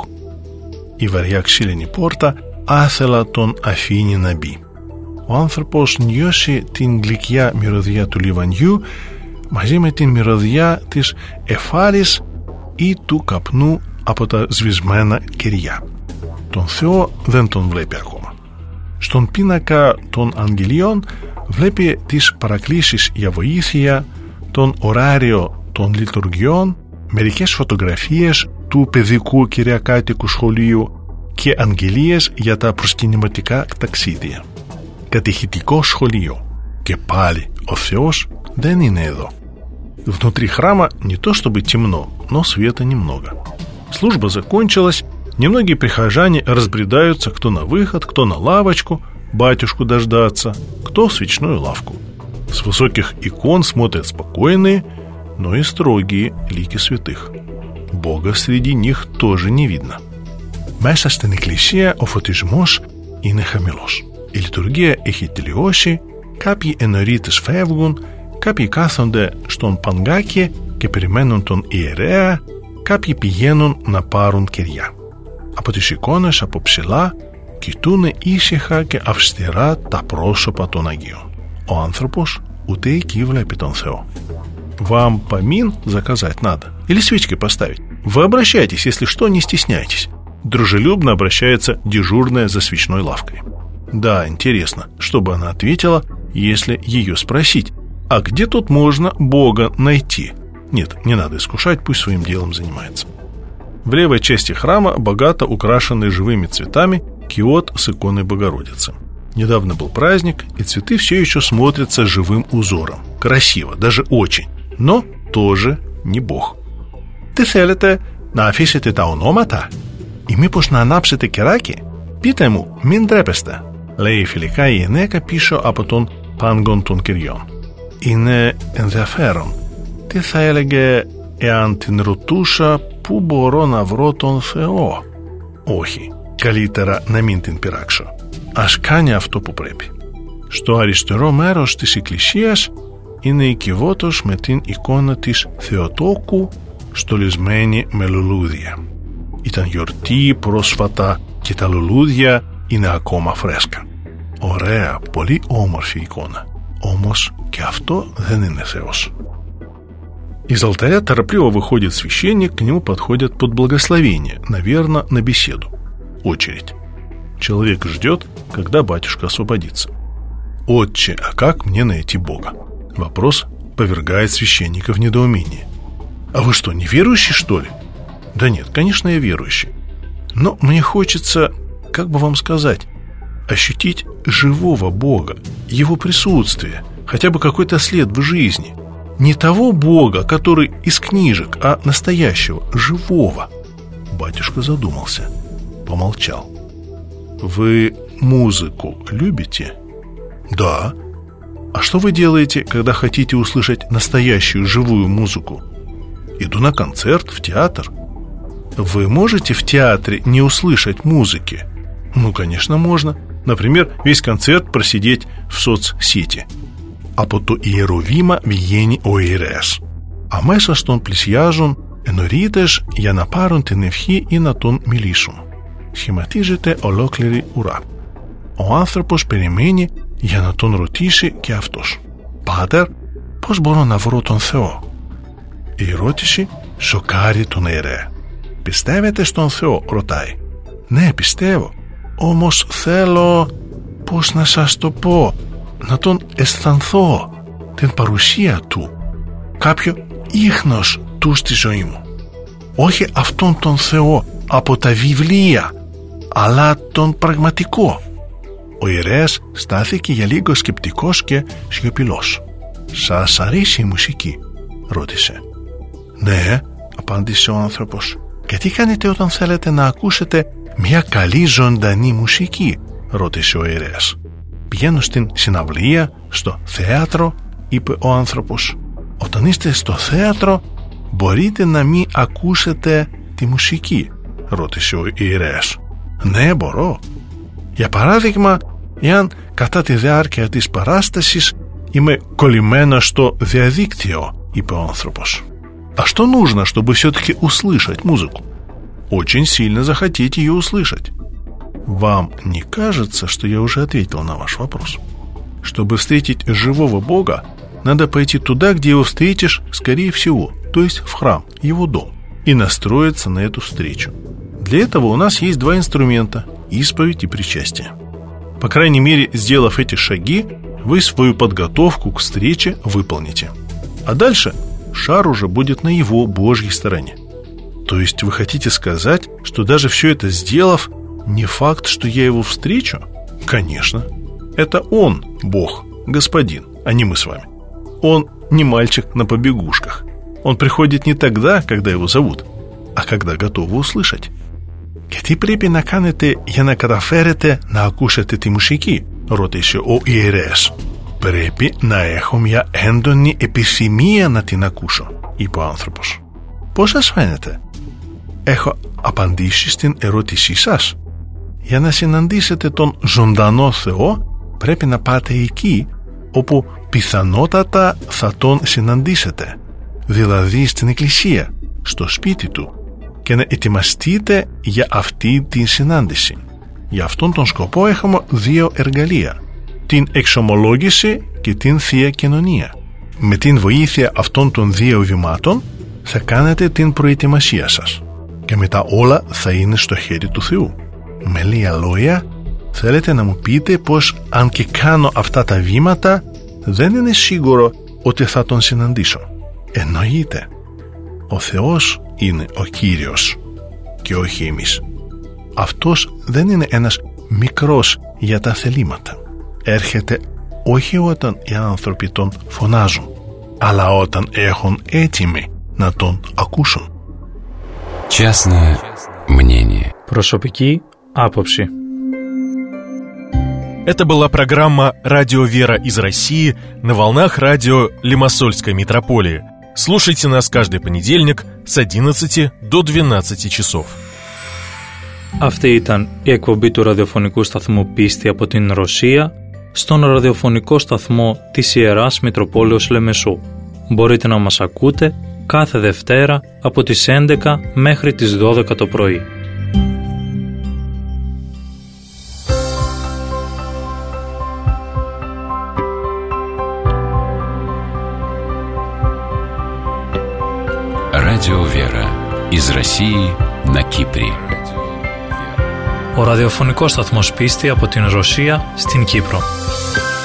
И варяг Σίλενη πόρτα άθελα τον αφήνει να μπει. Ο άνθρωπος νιώσει την γλυκιά μυρωδιά του λιβανιού μαζί με την μυρωδιά της εφάρης ή του καπνού από τα σβησμένα κεριά. Τον Θεό δεν τον βλέπει ακόμα. Στον πίνακα των αγγελιών βλέπει τις παρακλήσεις για βοήθεια, τον ωράριο των λειτουργιών, μερικές φωτογραφίες του παιδικού κυριακάτικου σχολείου και αγγελίες για τα προσκυνηματικά ταξίδια. Κατηχητικό σχολείο. Και πάλι ο Θεός δεν είναι εδώ. Внутри храма не то чтобы темно, но света немного. Служба закончилась, немногие прихожане разбредаются кто на выход, кто на лавочку, батюшку дождаться, кто в свечную лавку. С высоких икон смотрят спокойные, но и строгие лики святых. Бога среди них тоже не видно. Μέσα στην εκκλησία ο φωτισμός είναι χαμηλός. Η λειτουργία έχει τελειώσει, κάποιοι ενωρίτες φεύγουν, κάποιοι κάθονται στον παγκάκι και περιμένουν τον ιερέα, κάποιοι πηγαίνουν να πάρουν κεριά. Από τις εικόνες από ψηλά κοιτούν ήσυχα και αυστηρά τα πρόσωπα των Αγίων. Ο άνθρωπος ούτε εκεί βλέπει τον Θεό. Вам помин заказать надо? Или свечки поставить? Вы обращайтесь, если что, не стесняйтесь. Дружелюбно обращается дежурная за свечной лавкой. Да, интересно, что бы она ответила, если ее спросить: а где тут можно Бога найти? Нет, не надо искушать, пусть своим делом занимается. В левой части храма богато украшенный живыми цветами киот с иконой Богородицы. Недавно был праздник, и цветы все еще смотрятся живым узором. Красиво, даже очень, но тоже не Бог. Τι θέλετε, να αφήσετε τα ονόματα? Ή μήπως να ανάψετε κεράκι? Πείτε μου, μην τρέπεστε, λέει φιλικά η γυναίκα πίσω από τον πάγκον των κυριών. Είναι ενδιαφέρον. Τι θα έλεγε εάν την ρωτούσα πού μπορώ να βρω τον Θεό? Όχι, καλύτερα να μην την πειράξω. Ας κάνει αυτό που πρέπει. Στο αριστερό μέρος της εκκλησίας είναι η κυβότος με την εικόνα της Θεοτόκου στολισμένη με λουλούδια. Ήταν γιορτή πρόσφατα και τα λουλούδια είναι ακόμα φρέσκα. Ωραία, πολύ όμορφη εικόνα. Όμως και αυτό δεν είναι Θεός. Из алтаря торопливо выходит священник, к нему подходят под благословение, наверное, на беседу. Очередь. Человек ждет, когда батюшка освободится. «Отче, а как мне найти Бога?» Вопрос повергает священника в недоумение. «А вы что, не верующий, что ли?» «Да нет, конечно, я верующий. Но мне хочется, как бы вам сказать, ощутить живого Бога, Его присутствие, хотя бы какой-то след в жизни. Не того Бога, который из книжек, а настоящего, живого. Батюшка задумался, помолчал. Вы музыку любите? Да. А что вы делаете, когда хотите услышать настоящую живую музыку? Иду на концерт, в театр. Вы можете в театре не услышать музыки? Ну, конечно, можно. Например, весь концерт просидеть в соцсети. Από το ιεροβήμα βγαίνει ο ιερέας. Αμέσα στον πλησιάζουν ενορίτες για να πάρουν την ευχή ή να τον μιλήσουν. Σχηματίζεται ολόκληρη ουρά. Ο άνθρωπος περιμένει για να τον ρωτήσει και αυτός. Πάτερ, πώς μπορώ να βρω τον Θεό? Η ερώτηση σοκάρει τον ιερέα. Πιστεύετε στον Θεό? Ρωτάει. Ναι, πιστεύω. Όμως θέλω, πώς να σας το πω, να τον αισθανθώ, την παρουσία του, κάποιο ίχνος του στη ζωή μου. Όχι αυτόν τον Θεό από τα βιβλία, αλλά τον πραγματικό. Ο ιερέας στάθηκε για λίγο σκεπτικός και σιωπηλός. Σας αρέσει η μουσική? Ρώτησε. Ναι, απάντησε ο άνθρωπος. Και τι κάνετε όταν θέλετε να ακούσετε μια καλή ζωντανή μουσική? Ρώτησε ο ιερέας. Πηγαίνω στην συναυλία, στο θέατρο, είπε ο άνθρωπος. Όταν είστε στο θέατρο μπορείτε να μην ακούσετε τη μουσική? Ρώτησε ο ιερέας. Ναι, μπορώ. Για παράδειγμα, εάν κατά τη διάρκεια της παράστασης είμαι κολλημένος στο διαδίκτυο, είπε ο άνθρωπος. А что нужно, чтобы все-таки услышать музыку? Очень сильно захотеть ее услышать. Вам не кажется, что я уже ответил на ваш вопрос? Чтобы встретить живого Бога, надо пойти туда, где его встретишь, скорее всего, то есть в храм, его дом, и настроиться на эту встречу. Для этого у нас есть два инструмента – исповедь и причастие. По крайней мере, сделав эти шаги, вы свою подготовку к встрече выполните. А дальше шар уже будет на его Божьей стороне. То есть вы хотите сказать, что даже все это сделав, не факт, что я его встречу? Конечно. Это он, Бог, Господин, а не мы с вами. Он не мальчик на побегушках. Он приходит не тогда, когда его зовут, а когда готовы услышать. Και τι πρέπει να κάνετε για να καταφέρετε να ακούσετε τη μουσική? Ρώτησε ο ιερέας. Πρέπει να έχω μια έντονη επιθυμία να την ακούσω, είπε ο άνθρωπος. Πώς σας φαίνεται? Έχω απαντήσει στην ερώτησή σας. Για να συναντήσετε τον ζωντανό Θεό πρέπει να πάτε εκεί όπου πιθανότατα θα τον συναντήσετε, δηλαδή στην εκκλησία, στο σπίτι του, και να ετοιμαστείτε για αυτή την συνάντηση. Για αυτόν τον σκοπό έχουμε δύο εργαλεία, την εξομολόγηση και την Θεία Κοινωνία. Με την βοήθεια αυτών των δύο βημάτων θα κάνετε την προετοιμασία σας και μετά όλα θα είναι στο χέρι του Θεού. Με λίγα λόγια, θέλετε να μου πείτε πως αν και κάνω αυτά τα βήματα δεν είναι σίγουρο ότι θα τον συναντήσω? Εννοείται. Ο Θεός είναι ο Κύριος και όχι εμείς. Αυτός δεν είναι ένας μικρός για τα θελήματα. Έρχεται όχι όταν οι άνθρωποι τον φωνάζουν, αλλά όταν έχουν έτοιμοι να τον ακούσουν. Частное мнение. Προσωπική άποψη. Это была программа «Радио Вера» из России на волнах радио Лимассольской митрополии. Слушайте нас каждый понедельник с одиннадцати до двенадцати часов. Αυτή ήταν η εκπομπή του ραδιοφωνικού σταθμού Πίστη από την Ρωσία στον ραδιοφωνικό σταθμό της Ιεράς Μητροπόλεως Λεμεσού. Μπορείτε να μας ακούτε κάθε Δευτέρα από τις έντεκα μέχρι τις δώδεκα το πρωί. Радио Вера из России на Кипре. Ο ραδιοφωνικός σταθμός Πίστη από την Ρωσία στην Κύπρο.